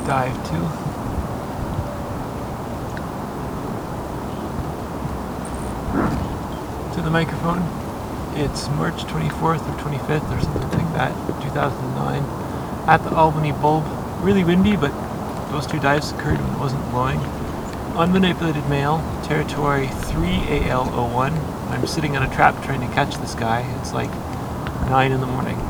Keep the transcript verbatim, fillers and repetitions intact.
dive too. To the microphone. It's March twenty-fourth or twenty-fifth or something like that, two thousand nine, at the Albany Bulb. Really windy, but those two dives occurred when it wasn't blowing. Unmanipulated male, territory three A L zero one. I'm sitting on a trap trying to catch this guy. It's like nine in the morning.